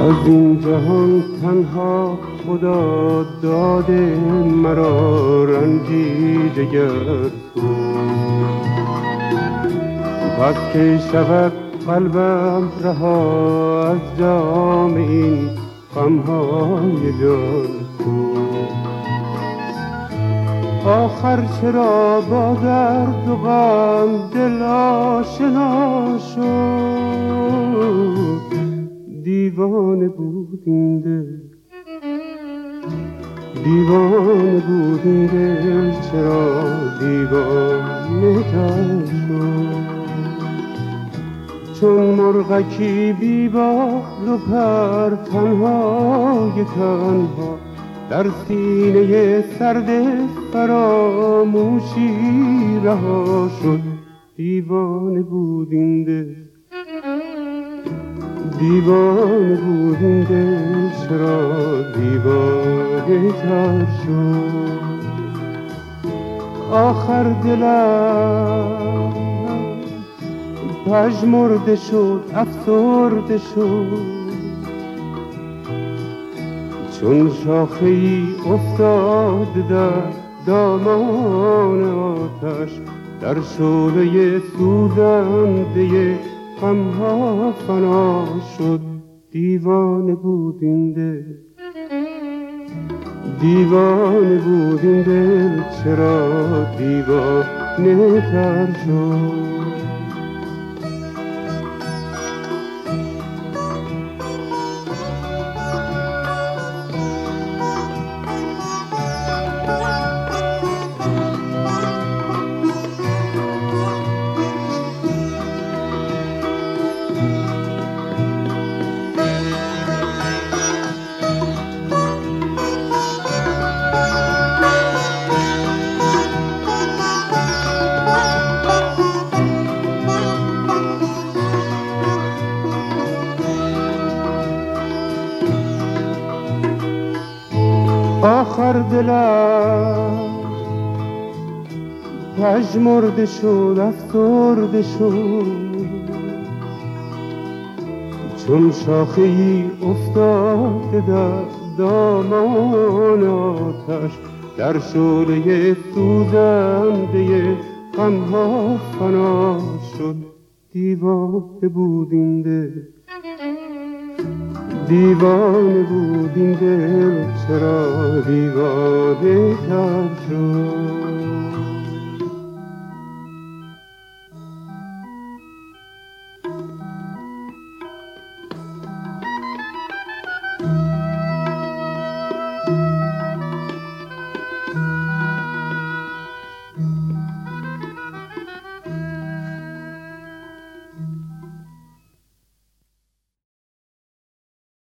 از این جهان تنها خدا داده مرا رنجی دگر تو، پس که شود قلبم رها از جام این غمهای جان تو. آخر چرا با درد و غم دل آشنا شد؟ دیوانه بود این دل، دیوانه بود این دل، چرا دیوانه تر شد؟ چون مرغکی بی بال و پر تنهای تنها در سینه سرد فراموشی رها شد. دیوانه بود این دل، دیوانه بود این دل، چرا دیوانه تر شد؟ آخر دلم پژمرده شد، افسرده شد، چون شاخه ای افتاد در دامان آتش، در شعله سوزنده غمها فنا شد. دیوانه بود این دل، دیوانه بود این دل، چرا دیوانه تر شد؟ آخر دلم پژمرده شد، افسرده شد، چون شاخه ای افتاده در دامان آتش، در شعله سوزنده غمها فنا شد. دیوانه بود این دل، دیوانه بود این دل، چرا دیوانه تر شد؟